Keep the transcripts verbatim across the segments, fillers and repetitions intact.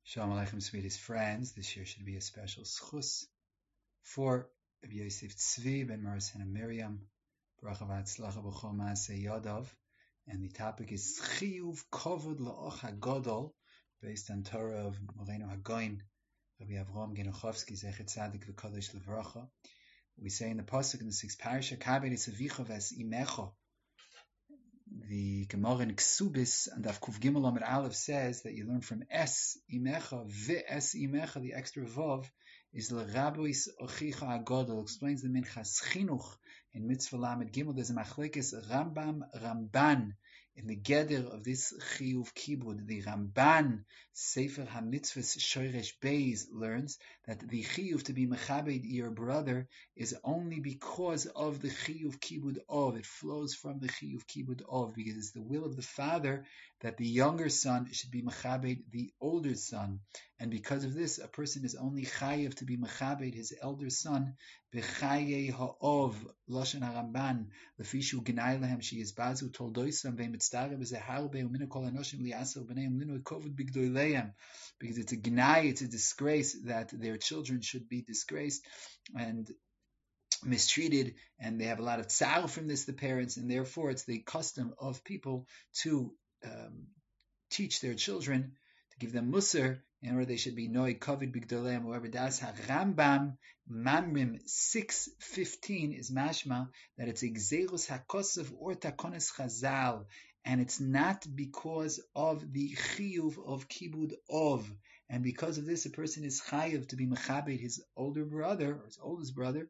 Shalom Aleichem, sweetest friends. This year should be a special schus for Rabbi Yosef Tzvi ben Marasin and Miriam. Bracha v'atzlacha b'chol ma'aseh yadav. And the topic is Chiyuv Kovod La'och HaGodol, based on Torah of Moreno HaGoin, Rabbi Avrom Genuchovsky, Zechet Tzadik V'Kodesh Levracha. We say in the pasuk in the sixth parasha, Kabed es avicha v'es imecha. The Gemara in Ksubis and Daf Kuf Gimel Amud Aleph says that you learn from Es Imecha, Ve Es Imecha, the extra Vav, is L'Rabois Ochicha Agodol, explains the Minchas Chinuch in Mitzvah Lamed Gimel. There's a Machlekes Rambam Ramban in the Geder of this Chiyuv Kibud. The Ramban, Sefer HaMitzvahs Shoresh Beis, learns that the Chiyuv to be Mechabed your brother is only because of the Chiyuv Kibud of. It flows from the Chiyuv Kibud of, because it's the will of the father that the younger son should be Mechabed the older son. And because of this, a person is only Chayev to be Mechabed his elder son, B'chaye ha'ov, Lashon HaRamban, L'fishu Gnai Lehem Sheyizbazu Toldoisam Ve'mitzdareh B'zeharbe U'minu Kol HaNoshim Li'asel B'neim Linu Kovod B'gdoileim, because it's a Gnai, it's a disgrace that their children should be disgraced and mistreated, and they have a lot of tsar from this, the parents, and therefore it's the custom of people to um, teach their children, to give them musar, in order they should be noi kovid bigdoleim. However, das ha-Rambam Mamrim six fifteen is mashma that it's a gzeirus hakosov or takonis chazal, and it's not because of the chiyuv of kibud of, and because of this a person is chayiv to be mechabed his older brother or his oldest brother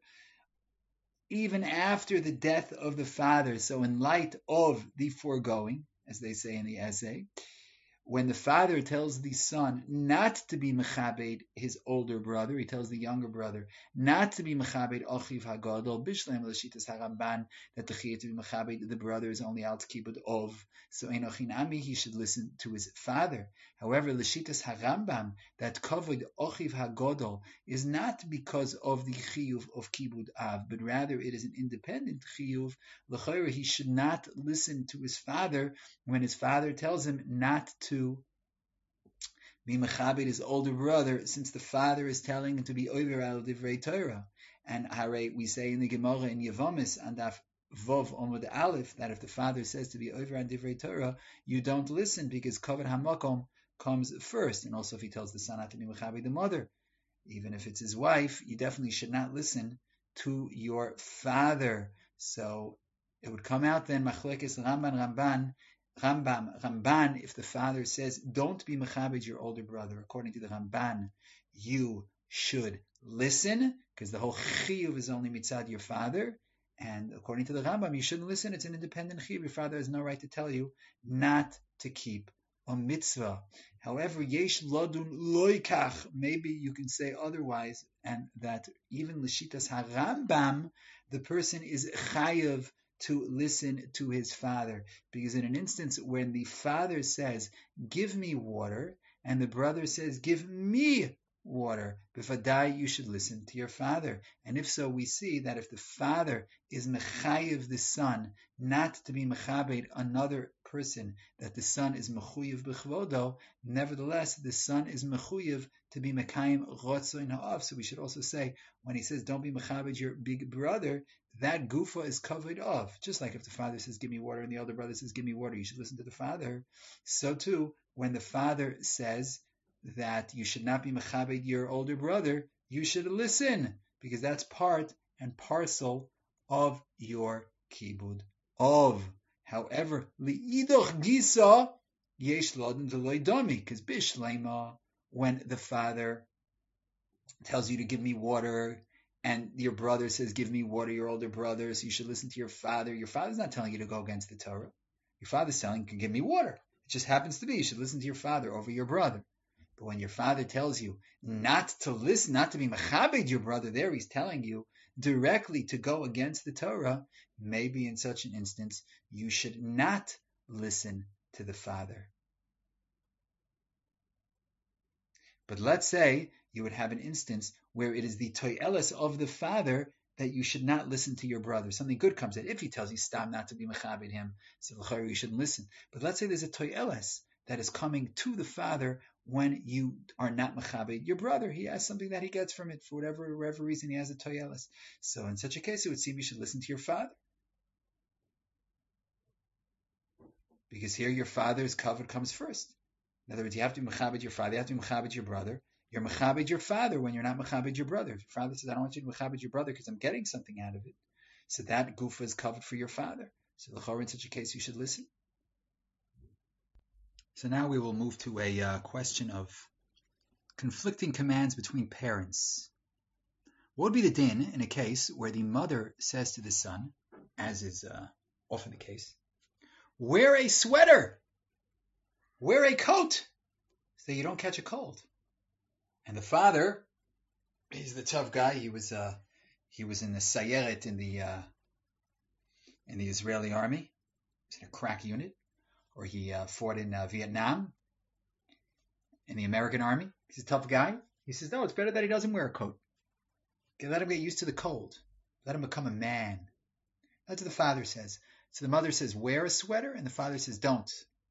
even after the death of the father. So in light of the foregoing, as they say in the essay, when the father tells the son not to be mechabed his older brother, he tells the younger brother not to be mechabed achiv hagadol bishleim l'shitas haramban, that the chiyuv to be mechabed the brother is only al kibud of, so enochin ami, he should listen to his father. However, l'shitas harambam, that kavod achiv hagadol is not because of the chiyuv of kibud av, but rather it is an independent chiyuv. L'chayra, he should not listen to his father when his father tells him not to to be mechabed his older brother, since the father is telling him to be over al divrei Torah. And hare, we say in the Gemara in Yevamis and Daf Vov Omud Aleph that if the father says to be over al divrei Torah, you don't listen, because kavod hamakom comes first. And also if he tells the son not to be mechabed the mother, even if it's his wife, you definitely should not listen to your father. So it would come out then machlekes Ramban Ramban Rambam, Ramban, if the father says, don't be mechabed your older brother, according to the Ramban, you should listen, because the whole chiyuv is only mitzad your father, and according to the Rambam, you shouldn't listen, it's an independent chiyuv, your father has no right to tell you not to keep a mitzvah. However, yesh lodun loikach, maybe you can say otherwise, and that even l'shitas harambam, the person is chayav to listen to his father, because in an instance when the father says, give me water, and the brother says, give me water, b'vadai, you should listen to your father. And if so, we see that if the father is mechayiv the son not to be mechabed another person, that the son is mechuyiv b'chvodo, nevertheless the son is mechuyiv to be mekayim rotzoin ha'av. So we should also say, when he says don't be mechabed your big brother, that gufa is covered of. Just like if the father says give me water and the older brother says give me water, you should listen to the father. So too, when the father says that you should not be mechabed your older brother, you should listen, because that's part and parcel of your kibud of. However, li'idoch gisa yesh lodin deloy dami, because bishlema, when the father tells you to give me water, and your brother says, give me water, your older brother, so you should listen to your father. Your father's not telling you to go against the Torah. Your father's telling you to give me water. It just happens to be you should listen to your father over your brother. But when your father tells you not to listen, not to be mechabed your brother, there he's telling you directly to go against the Torah, maybe in such an instance, you should not listen to the father. But let's say you would have an instance where it is the toyeles of the father that you should not listen to your brother. Something good comes in. If he tells you stop not to be mechabed him, so you shouldn't listen. But let's say there's a toyeles that is coming to the father when you are not mechabed your brother. He has something that he gets from it for whatever whatever reason. He has a toyelis. So in such a case, it would seem you should listen to your father, because here your father's covet comes first. In other words, you have to be mechabed your father. You have to be mechabed your brother. You're mechabed your father when you're not mechabed your brother. If your father says, "I don't want you to mechabed your brother because I'm getting something out of it," so that gufa is covered for your father. So l'chorah, in such a case, you should listen. So now we will move to a uh, question of conflicting commands between parents. What would be the din in a case where the mother says to the son, as is uh, often the case, wear a sweater, wear a coat, so you don't catch a cold? And the father, he's the tough guy. He was uh, he was in the Sayeret in the uh, in the Israeli army. He was in a crack unit, or he uh, fought in uh, Vietnam in the American army. He's a tough guy. He says, no, it's better that he doesn't wear a coat. Let him get used to the cold. Let him become a man. That's what the father says. So the mother says, wear a sweater, and the father says, don't.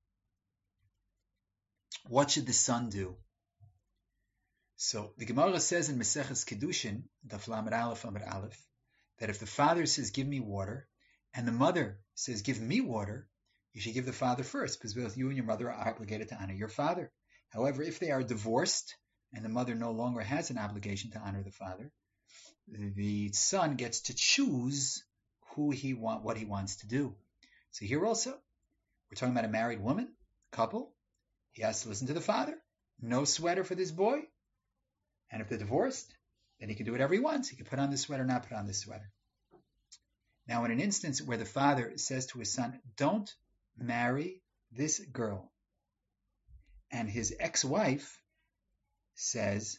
What should the son do? So the Gemara says in Maseches Kedushin, Daf Lamed Aleph Amud Aleph, that if the father says, give me water, and the mother says, give me water, you should give the father first, because both you and your mother are obligated to honor your father. However, if they are divorced, and the mother no longer has an obligation to honor the father, the son gets to choose who he want, what he wants to do. So here also, we're talking about a married woman, couple. He has to listen to the father. No sweater for this boy. And if they're divorced, then he can do whatever he wants. He can put on the sweater, not put on the sweater. Now, in an instance where the father says to his son, don't marry this girl, and his ex-wife says,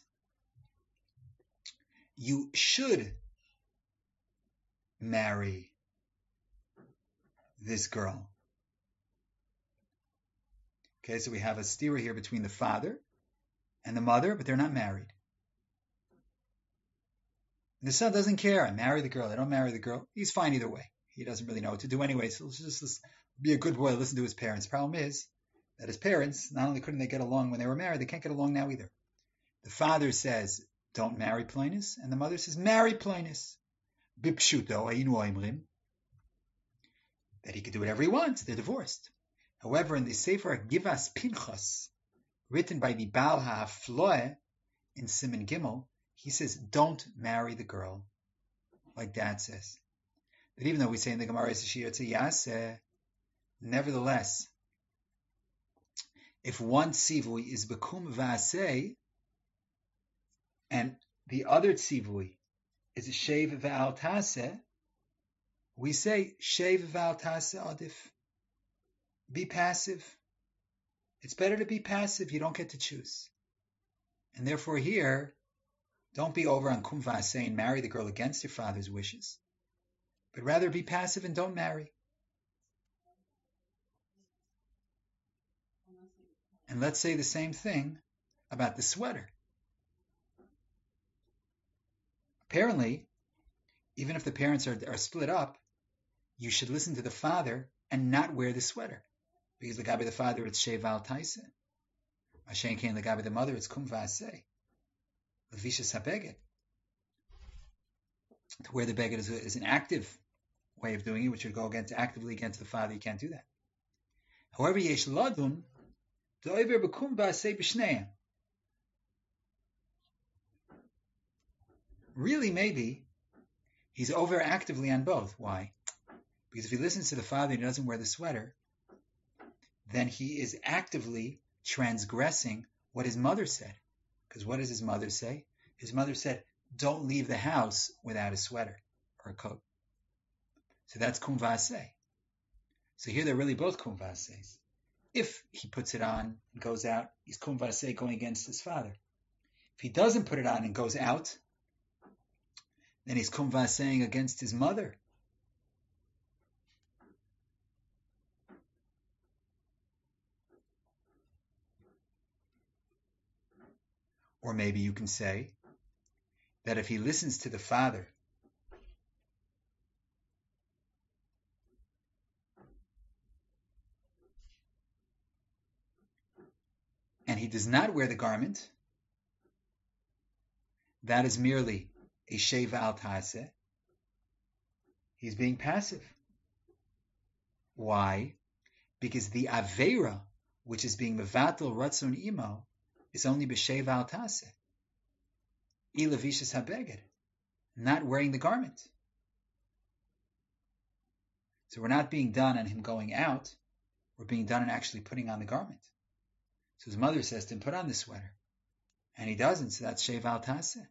you should marry this girl. Okay, so we have a stira here between the father and the mother, but they're not married. And the son doesn't care. I marry the girl. I don't marry the girl. He's fine either way. He doesn't really know what to do anyway, so let's just let's be a good boy, listen to his parents. The problem is that his parents, not only couldn't they get along when they were married, they can't get along now either. The father says, don't marry Ploinus, and the mother says, marry Ploinus. Bipshuto, ayinu oimrim, that he could do whatever he wants. They're divorced. However, in the Sefer Givas Pinchas, written by the Baal HaFloeh in Siman Gimel, he says, don't marry the girl, like Dad says. But even though we say in the Gemara, it's a yaseh, nevertheless, if one tzivui is bekum v'aseh, and the other tzivui is a shev v'al taseh, we say shev v'al taseh adif. Be passive. It's better to be passive. You don't get to choose. And therefore here, don't be over on kum v'aseh and marry the girl against your father's wishes, but rather be passive and don't marry. And let's say the same thing about the sweater. Apparently, even if the parents are, are split up, you should listen to the father and not wear the sweater. Because the gabi the father, it's sheval taise. Mashen kain the gabi the mother, it's kum v'aseh. Levisha sabeged. To wear the beged is, is an active way of doing it, which would go against actively against the father. You can't do that. However, yesh ladun doiver bekum v'aseh b'shneim. Really, maybe he's over actively on both. Why? Because if he listens to the father and he doesn't wear the sweater, then he is actively transgressing what his mother said. Because what does his mother say? His mother said, don't leave the house without a sweater or a coat. So that's kum v'aseh. So here they're really both kum v'asehs. If he puts it on and goes out, he's kum v'aseh going against his father. If he doesn't put it on and goes out, then he's kum v'aseh against his mother. Or maybe you can say that if he listens to the father and he he does not wear the garment, that is merely a sheva al taseh. He's being passive. Why? Because the aveira, which is being mevatel ratzon imo, is only b'sheva al taseh. Ilavishas habeged, not wearing the garment. So we're not being done on him going out, we're being done on actually putting on the garment. So his mother says to him, put on the sweater. And he doesn't, so that's sheva al taseh.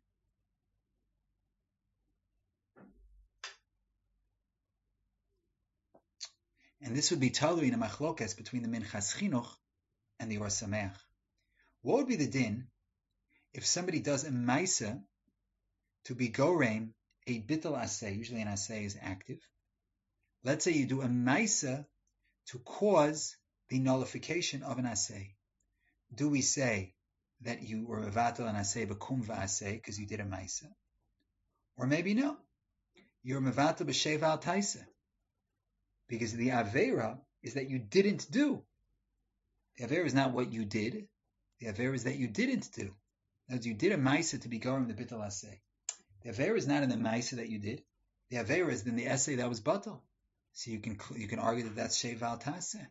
And this would be talui in a machlokas between the Minchas Chinuch and the Or Sameach. What would be the din if somebody does a maisa to be goreim a bittul aseh? Usually an aseh is active. Let's say you do a maisa to cause the nullification of an aseh. Do we say that you were mevatel an aseh b'kum v'aseh because you did a maisa? Or maybe no, you're mevatel b'sheva al taiseh, because the avera is that you didn't do. The avera is not what you did. The avera is that you didn't do. As you did a maisa to be gorim the bittul aseh. The avera is not in the maisa that you did. The avera is in the essay that was batal. So you can you can argue that that's sheva al taseh.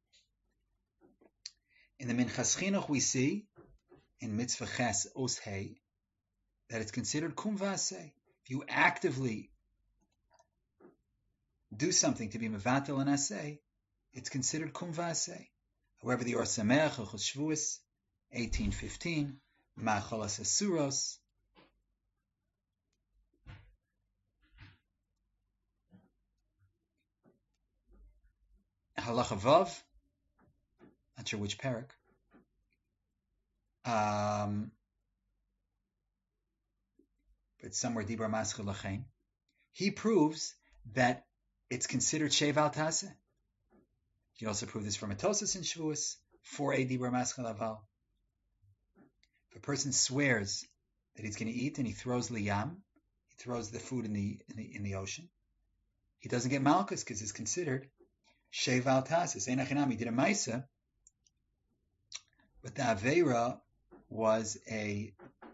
In the Minchas Chinuch we see in mitzvah ches os hey that it's considered kum v'aseh. If you actively do something to be mevatel an aseh, it's considered kum v'aseh. However, the Or Sameach Hilchos Shvuos eighteen fifteen Machalas Asuros Halacha Vav, not sure which parak. Um, but somewhere Dibra Maschil Lachain. He proves that it's considered sheva al taseh. You can also prove this from Atosis in Shavuos, four a Dibra Maschil Aval. If a person swears that he's going to eat and he throws liyam, he throws the food in the in the, in the ocean, he doesn't get malchus because it's considered sheva al taseh. Einachinam, he did a maisa, but the aveira was a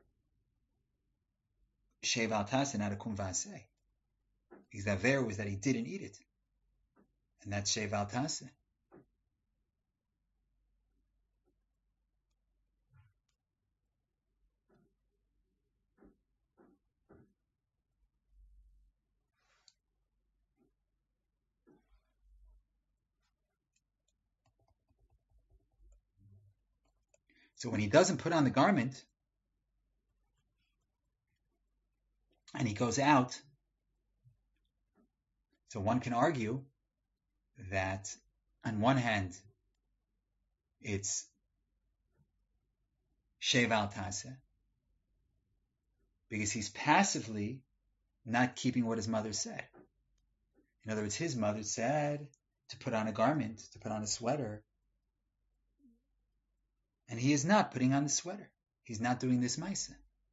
sheva al taseh, not a kum v'aseh. Because the aveira was that he didn't eat it, and that's sheva al taseh. So when he doesn't put on the garment and he goes out, so one can argue that on one hand it's sheva al taseh because he's passively not keeping what his mother said. In other words, his mother said to put on a garment, to put on a sweater, and he is not putting on the sweater. He's not doing this maisa.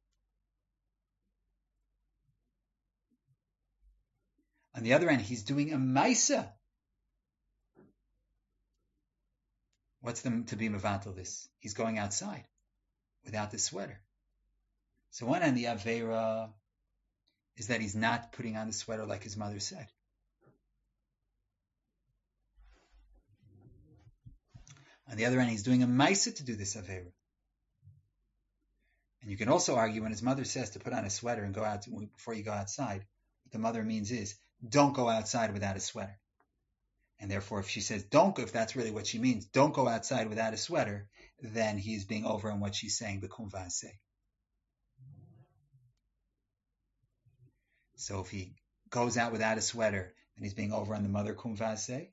On the other hand, he's doing a maisa. What's the to be mevatel this? He's going outside without the sweater. So one hand, the aveira is that he's not putting on the sweater like his mother said. On the other hand, he's doing a maisa to do this aveira. And you can also argue when his mother says to put on a sweater and go out to, before you go outside, what the mother means is don't go outside without a sweater. And therefore, if she says don't go, if that's really what she means, don't go outside without a sweater, then he's being over on what she's saying, b'kum v'aseh. So if he goes out without a sweater, then he's being over on the mother kum v'aseh.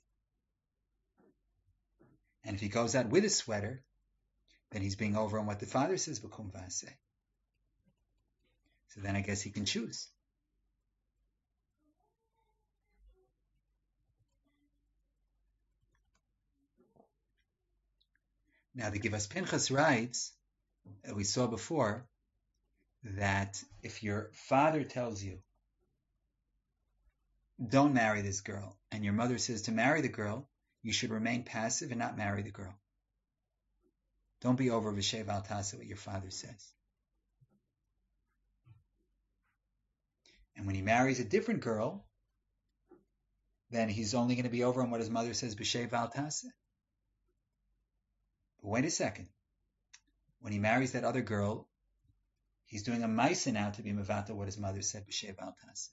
And if he goes out with a sweater, then he's being over on what the father says, b'kum v'aseh. So then I guess he can choose. Now the Givas Pinchas writes, that we saw before, that if your father tells you, don't marry this girl, and your mother says to marry the girl, you should remain passive and not marry the girl. Don't be over v'shev al tasa what your father says. And when he marries a different girl, then he's only going to be over on what his mother says, b'shev al tasa. But wait a second. When he marries that other girl, he's doing a maisa now to be mevata what his mother said, b'shev al tasa.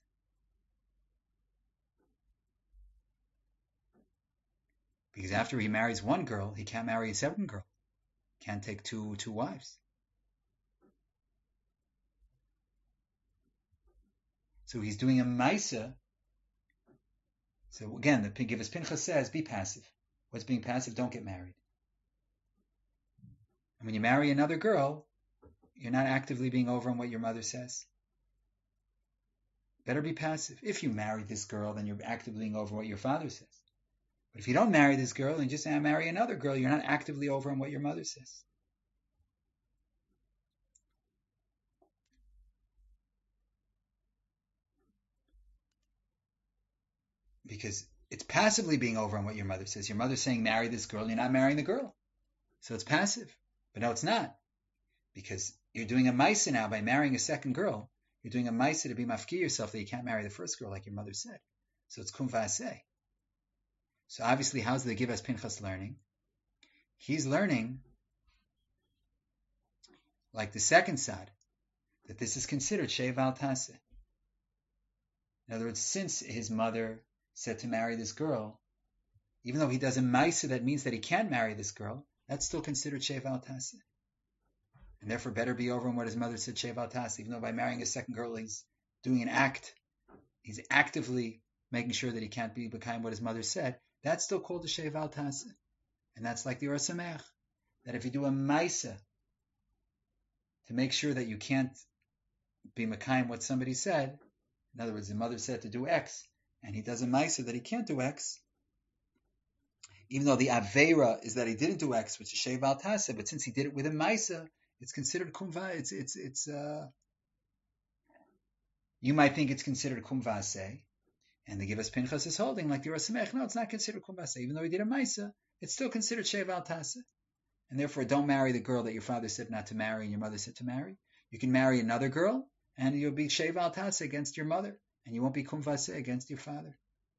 Because after he marries one girl, he can't marry a second girl. Can't take two two wives. So he's doing a maisa. So again, the Givas Pinchas says, be passive. What's being passive? Don't get married. And when you marry another girl, you're not actively being over on what your mother says. Better be passive. If you marry this girl, then you're actively being over what your father says. But if you don't marry this girl and just say, I marry another girl, you're not actively over on what your mother says. Because it's passively being over on what your mother says. Your mother's saying, marry this girl, you're not marrying the girl. So it's passive. But no, it's not. Because you're doing a maisa now by marrying a second girl. You're doing a maisa to be mafki yourself that you can't marry the first girl like your mother said. So it's kum va'aseh. So obviously, how's the Givas Pinchas learning? He's learning, like the second side, that this is considered shev al taseh. In other words, since his mother said to marry this girl, even though he does a maisa that means that he can't marry this girl, that's still considered shev al taseh. And therefore better be over on what his mother said, shev al taseh. Even though by marrying a second girl, he's doing an act, he's actively making sure that he can't be behind what his mother said, that's still called a shev al taseh. And that's like the Or Samech, that if you do a maisa to make sure that you can't be mekayim what somebody said, in other words, the mother said to do X, and he does a maisa that he can't do X, even though the aveira is that he didn't do X, which is shev al taseh, but since he did it with a maisa, it's considered kumva. It's it's it's. Uh, you might think it's considered kum va'aseh, and the Givas Pinchas is holding like the Or Samech. No, it's not considered kum va'aseh, even though he did a maisa. It's still considered shev al taseh. And therefore, don't marry the girl that your father said not to marry and your mother said to marry. You can marry another girl, and you'll be shev al taseh against your mother, and you won't be kum va'aseh against your father.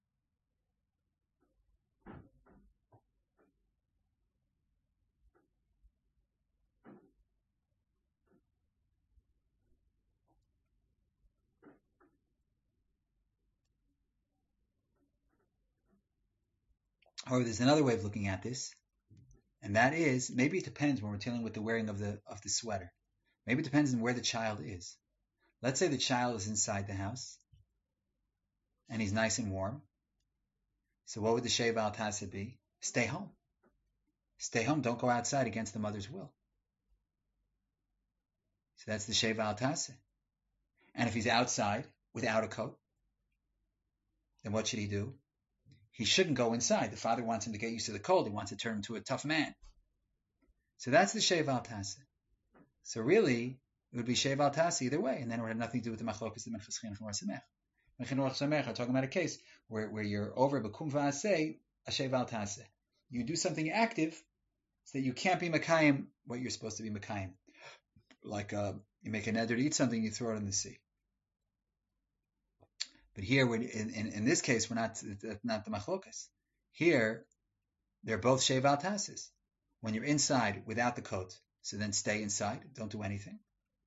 However, there's another way of looking at this, and that is, maybe it depends when we're dealing with the wearing of the of the sweater. Maybe it depends on where the child is. Let's say the child is inside the house, and he's nice and warm. So what would the shev al taseh be? Stay home. Stay home. Don't go outside against the mother's will. So that's the shev al taseh. And if he's outside without a coat, then what should he do? He shouldn't go inside. The father wants him to get used to the cold. He wants to turn him into a tough man. So that's the shev al taseh. So really, it would be shev al taseh either way, and then it would have nothing to do with the machlokas, the Minchas Chinuch and Or Samech. Minchas Chinuch and Or Samech are talking about a case where, where you're over b'kum va'aseh, a shev al taseh. You do something active so that you can't be mekayim what you're supposed to be mekayim. Like uh, you make a neder to eat something, you throw it in the sea. But here, in, in, in this case, we're not not the machlokas. Here, they're both shev al taseh. When you're inside without the coat, so then stay inside, don't do anything.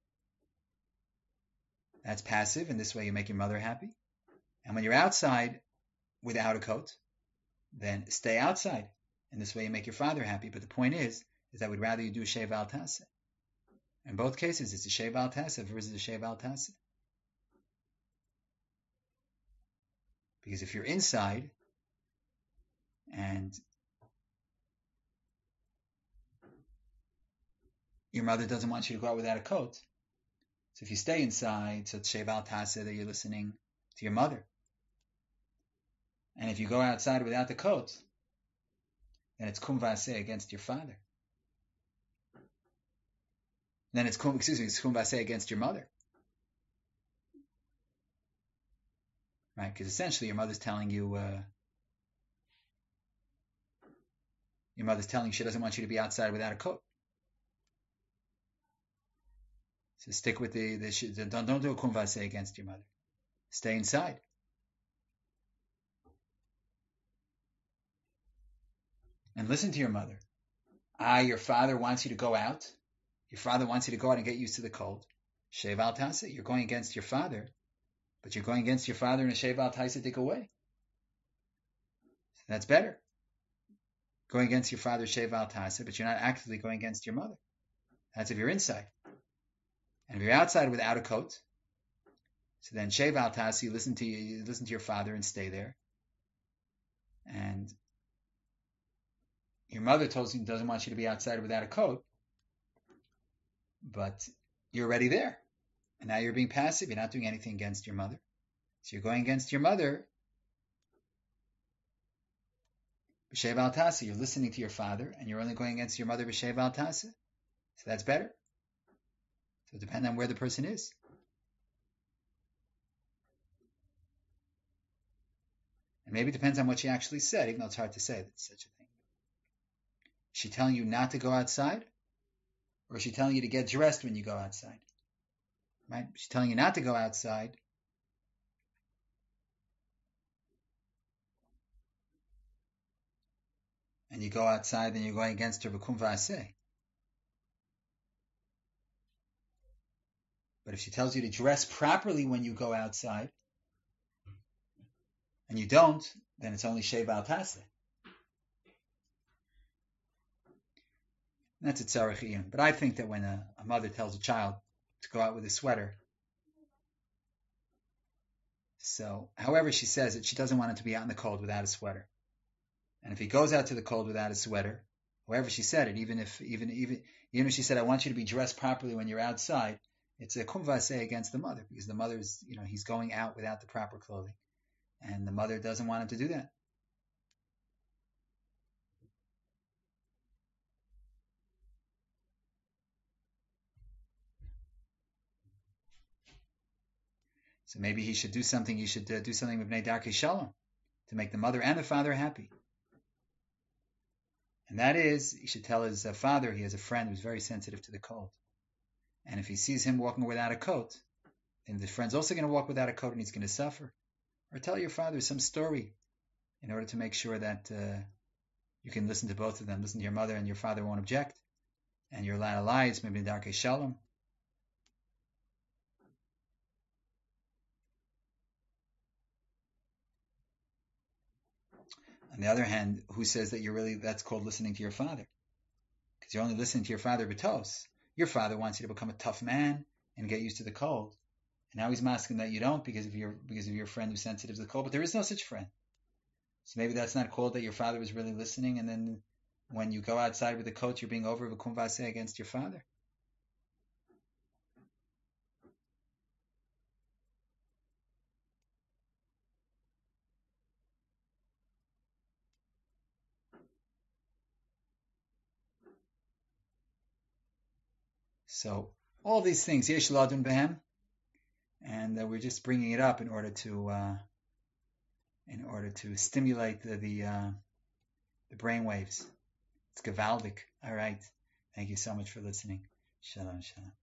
That's passive, and this way you make your mother happy. And when you're outside without a coat, then stay outside, and this way you make your father happy. But the point is, is I would rather you do shev al taseh. In both cases, it's a shev al taseh versus a shev al taseh. Because if you're inside and your mother doesn't want you to go out without a coat, so if you stay inside, so it's shev al taseh that you're listening to your mother. And if you go outside without the coat, then it's kum va'aseh against your father. Then it's kum, excuse me, it's kum va'aseh against your mother. Right? Because essentially your mother's telling you, uh, your mother's telling you she doesn't want you to be outside without a coat. So stick with the, the don't, don't do a kumvase against your mother. Stay inside. And listen to your mother. Ah, your father wants you to go out. Your father wants you to go out and get used to the cold. Shev al tasa, you're going against your father, but you're going against your father in a shev al taisadik way. So that's better. Going against your father shev al tasa, but you're not actively going against your mother. That's if you're inside. And if you're outside without a coat, so then shev al tasa, you listen to you listen to your father and stay there. And your mother tells you doesn't want you to be outside without a coat, but you're already there. And now you're being passive. You're not doing anything against your mother. So you're going against your mother. B'shev al tasa, you're listening to your father, and you're only going against your mother b'shev al tasa. So that's better. So it depends on where the person is. And maybe it depends on what she actually said, even though it's hard to say that such a thing. Is she telling you not to go outside? Or is she telling you to get dressed when you go outside? Right? She's telling you not to go outside. And you go outside, then you're going against her b'kum v'aseh. But if she tells you to dress properly when you go outside, and you don't, then it's only shev al taseh. That's a tzarech iyun. But I think that when a, a mother tells a child to go out with a sweater, so however she says it, she doesn't want him to be out in the cold without a sweater. And if he goes out to the cold without a sweater, however she said it, even if even even even if she said, I want you to be dressed properly when you're outside, it's a kum vaseh against the mother, because the mother's, you know, he's going out without the proper clothing. And the mother doesn't want him to do that. So maybe he should do something, he should uh, do something with Bnei Darkei Shalom to make the mother and the father happy. And that is, he should tell his uh, father he has a friend who's very sensitive to the cold. And if he sees him walking without a coat, then the friend's also going to walk without a coat and he's going to suffer. Or tell your father some story in order to make sure that uh, you can listen to both of them. Listen to your mother and your father won't object. And you're allowed to lie, it's maybe Darkei Shalom. On the other hand, who says that you're really, that's called listening to your father? Because you're only listening to your father b'tos. Your father wants you to become a tough man and get used to the cold. And now he's masking that you don't because of your because of your friend who's sensitive to the cold. But there is no such friend. So maybe that's not called that your father was really listening, and then when you go outside with the coat, you're being over v'kum vaseh against your father. So all these things, yesh ladun behem, and uh, we're just bringing it up in order to uh, in order to stimulate the the, uh, the brain waves. It's gewaldic. All right. Thank you so much for listening. Shalom, shalom.